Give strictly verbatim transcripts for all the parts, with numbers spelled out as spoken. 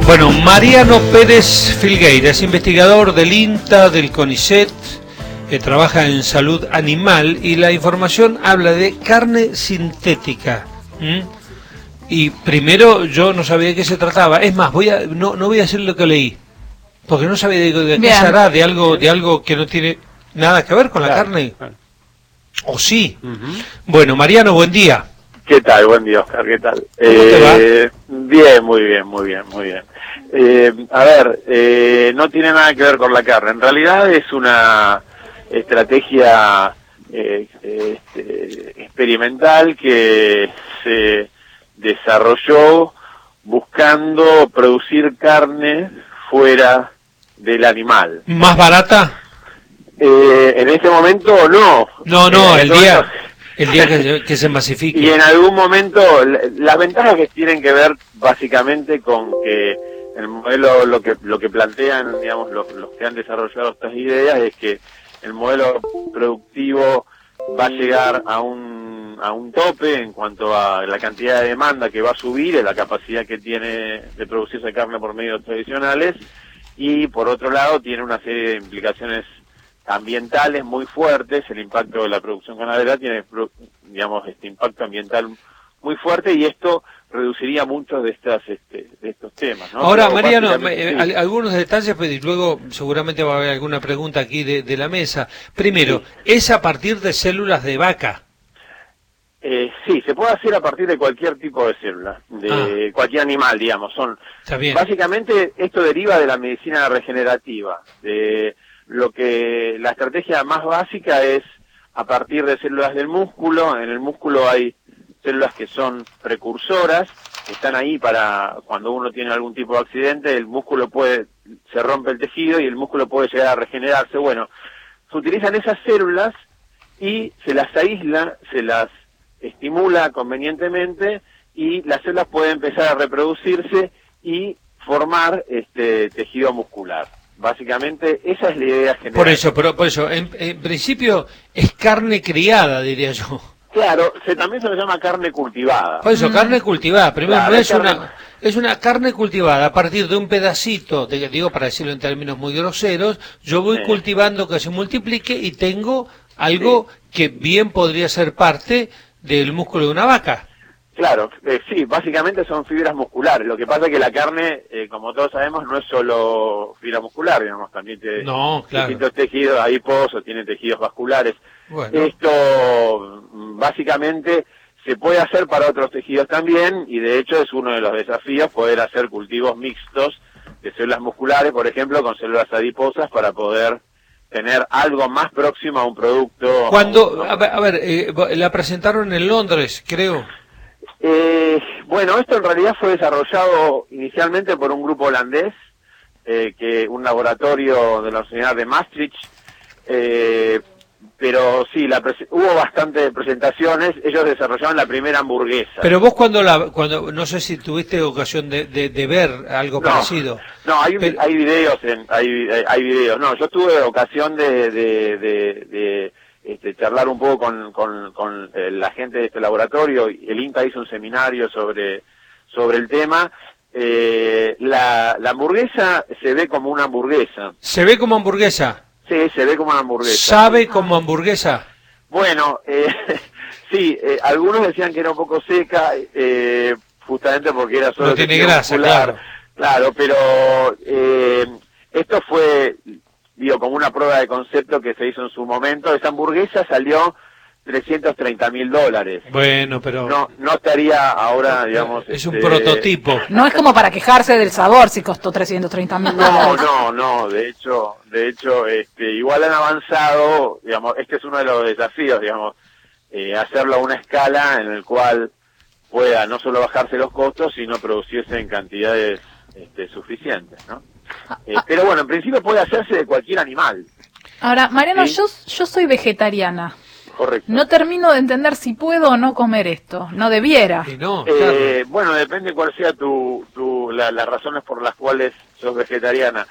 Bueno, Mariano Pérez Filgueira es investigador del INTA, del CONICET, que trabaja en salud animal, y la información habla de carne sintética. ¿Mm? Y primero yo no sabía de qué se trataba. Es más, voy a no, no voy a decir lo que leí, porque no sabía de, de qué será, de algo, de algo que no tiene nada que ver con la claro, carne. Claro. ¿O sí? Uh-huh. Bueno, Mariano, buen día. ¿Qué tal? Buen día, Oscar, ¿qué tal? ¿Cómo te va? Eh, bien, muy bien, muy bien, muy bien. Eh, a ver, eh, no tiene nada que ver con la carne. En realidad es una estrategia eh, este, experimental que se desarrolló buscando producir carne fuera del animal. ¿Más barata? Eh, en este momento no. No, no, eh, el día... Momento, el día que, que se masifique. Y en algún momento, las ventajas que tienen que ver básicamente con que el modelo, lo que lo que plantean, digamos, los, los que han desarrollado estas ideas, es que el modelo productivo va a llegar a un a un tope en cuanto a la cantidad de demanda que va a subir, la capacidad que tiene de producirse carne por medios tradicionales, y por otro lado tiene una serie de implicaciones ambientales muy fuertes. El impacto de la producción ganadera tiene, digamos, este impacto ambiental muy fuerte, y esto reduciría muchos de estas este, de estos temas, ¿no? Ahora, Pero Mariano, sí. al, algunos detalles, pues, y luego seguramente va a haber alguna pregunta aquí de, de la mesa. Primero, sí. ¿Es a partir de células de vaca? Eh, sí, se puede hacer a partir de cualquier tipo de célula, de ah. cualquier animal, digamos. Son Está bien. Básicamente esto deriva de la medicina regenerativa, de lo que la estrategia más básica es a partir de células del músculo. En el músculo hay células que son precursoras, que están ahí para cuando uno tiene algún tipo de accidente, el músculo puede, se rompe el tejido y el músculo puede llegar a regenerarse. Bueno, se utilizan esas células y se las aísla, se las estimula convenientemente, y las células pueden empezar a reproducirse y formar este tejido muscular. Básicamente esa es la idea general. Por eso, pero por eso, en, en principio es carne criada, diría yo. Claro, se, también se le llama carne cultivada. Por eso, mm. carne cultivada. Primero, claro, no es carne... una es una carne cultivada a partir de un pedacito, de, digo para decirlo en términos muy groseros, yo voy sí. cultivando que se multiplique y tengo algo sí. que bien podría ser parte del músculo de una vaca. Claro, eh, sí, básicamente son fibras musculares. Lo que pasa es que la carne, eh, como todos sabemos, no es solo fibra muscular, digamos, también tiene no, claro. distintos tejidos adiposos, tiene tejidos vasculares. Bueno. Esto básicamente se puede hacer para otros tejidos también, y de hecho es uno de los desafíos poder hacer cultivos mixtos de células musculares, por ejemplo, con células adiposas, para poder tener algo más próximo a un producto. Cuando, a ver, a ver eh, la presentaron en Londres, creo. Eh, bueno, esto en realidad fue desarrollado inicialmente por un grupo holandés, eh, que un laboratorio de la Universidad de Maastricht, eh, pero sí, la hubo bastantes presentaciones. Ellos desarrollaron la primera hamburguesa. Pero vos cuando la, cuando no sé si tuviste ocasión de, de, de ver algo no, parecido. No, hay pero... hay videos, en, hay hay videos. No, yo tuve ocasión de de, de, de Este, charlar un poco con, con, con eh, la gente de este laboratorio. El INTA hizo un seminario sobre, sobre el tema. Eh, la, la hamburguesa se ve como una hamburguesa. ¿Se ve como hamburguesa? Sí, se ve como una hamburguesa. ¿Sabe como hamburguesa? Bueno, eh, sí, eh, algunos decían que era un poco seca, eh, justamente porque era solo... No tiene grasa, muscular. claro. Claro, pero eh, esto fue... digo, como una prueba de concepto que se hizo en su momento. Esa hamburguesa salió trescientos treinta mil dólares. Bueno, pero... No no estaría ahora, digamos... Es este... un prototipo. No es como para quejarse del sabor si costó trescientos treinta mil dólares. No, no, no, de hecho, de hecho, este, igual han avanzado, digamos, este es uno de los desafíos, digamos, eh, hacerlo a una escala en el cual pueda no solo bajarse los costos, sino producirse en cantidades este, suficientes, ¿no? Eh, pero bueno, en principio puede hacerse de cualquier animal. Ahora, Mariano, ¿sí? yo yo soy vegetariana. Correcto. No termino de entender si puedo o no comer esto. No debiera. Y no, eh, claro. Bueno, depende cuál sea tu, tu la, las razones por las cuales sos vegetariana.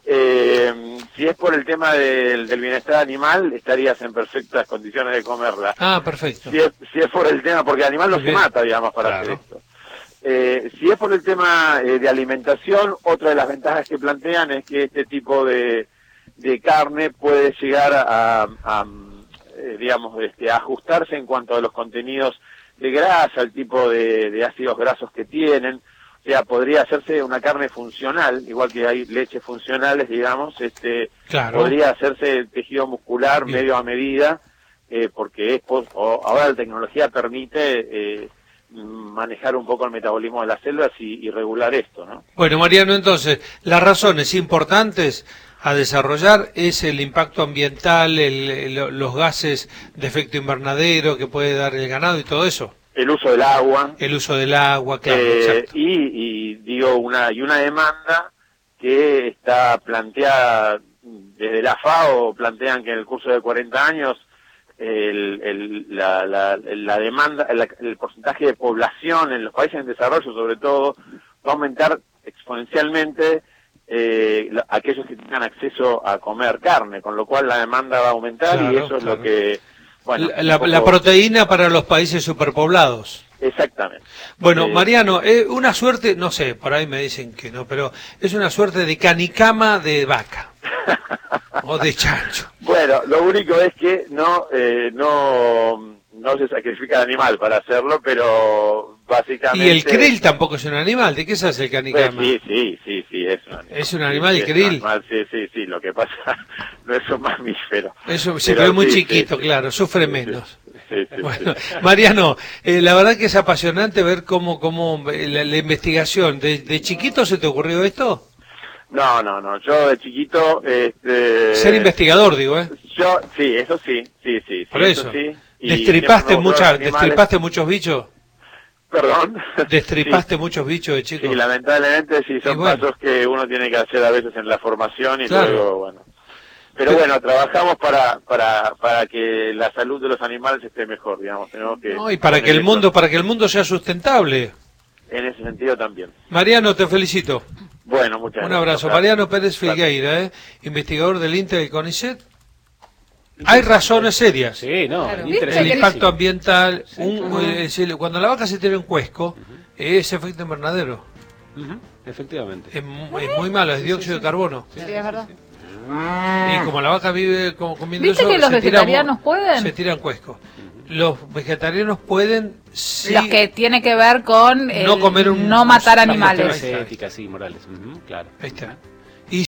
Eh, si es por el tema del, del bienestar animal, estarías en perfectas condiciones de comerla. Ah, perfecto. Si es, si es por el tema, porque el animal no se mata, digamos, para claro. hacer esto. Eh, si es por el tema eh, de alimentación, otra de las ventajas que plantean es que este tipo de, de carne puede llegar a, a, a eh, digamos, este, a ajustarse en cuanto a los contenidos de grasa, el tipo de, de ácidos grasos que tienen. O sea, podría hacerse una carne funcional, igual que hay leches funcionales, digamos, este, claro. Podría hacerse tejido muscular Bien. medio a medida, eh, porque es pos- o, ahora la tecnología permite eh, manejar un poco el metabolismo de las células y, y regular esto, ¿no? Bueno, Mariano, entonces, las razones importantes a desarrollar es el impacto ambiental, el, el, los gases de efecto invernadero que puede dar el ganado y todo eso. El uso del agua. El uso del agua, claro, eh, exacto. y, y digo una y una demanda que está planteada desde la FAO, plantean que en el curso de cuarenta años el, el, la, la, la demanda, el, el porcentaje de población en los países en desarrollo, sobre todo, va a aumentar exponencialmente. Eh, aquellos que tengan acceso a comer carne, con lo cual la demanda va a aumentar, Claro, y eso claro. es lo que, bueno, la, la, un poco... la proteína para los países superpoblados. Exactamente. Bueno, Eh, Mariano, eh, una suerte, no sé, por ahí me dicen que no, pero es una suerte de canicama de vaca o de chancho. Bueno, lo único es que no, eh, no, no se sacrifica el animal para hacerlo, pero básicamente... Y el krill tampoco es un animal, ¿de qué se hace el Pues, canicama? sí, sí, sí, sí, es un animal. ¿Es un animal Sí, el sí, krill? es un animal, sí, sí, sí, lo que pasa no es un mamífero. Eso sí, pero es muy sí, chiquito, sí, claro, sufre sí, menos. Sí, sí, Bueno, sí. Mariano, eh, la verdad que es apasionante ver cómo, cómo eh, la, la investigación. ¿De, ¿De chiquito se te ocurrió esto? No, no, no, yo de chiquito... Este, Ser investigador, digo, ¿eh? Yo, sí, eso sí, sí, sí. Por sí, eso. sí. Y ¿Destripaste, siempre me gustó mucha, los animales. ¿Destripaste muchos bichos? Perdón. ¿Destripaste muchos bichos de Sí, chico? sí, lamentablemente sí, son Y bueno. pasos que uno tiene que hacer a veces en la formación y Claro. luego, bueno. Pero Pero- bueno, trabajamos para, para, para que la salud de los animales esté mejor, digamos. Tenemos que No, y para que poner el eso mundo, para que el mundo sea sustentable. en ese sentido también. Mariano, te felicito. Bueno, muchas Un gracias. abrazo. Gracias. Mariano Pérez Filgueira, ¿eh? Investigador del INTA y del CONICET. Hay razones serias. Sí, no, Claro. interesantísimo. El impacto ambiental, Sí, un, claro. eh, si- cuando la vaca se tira un cuesco, es efecto invernadero. Ujú, efectivamente. Es, mu- es muy malo, es dióxido de carbono. Sí, es verdad. Y como la vaca vive como comiendo ¿Viste eso, que los se tira vegetarianos mu- pueden? Se tiran cuescos. Los vegetarianos pueden, sí, Los que tiene que ver con el No comer un- no matar las animales. Cuestiones éticas, sí, morales. Ujú, claro. Ahí está.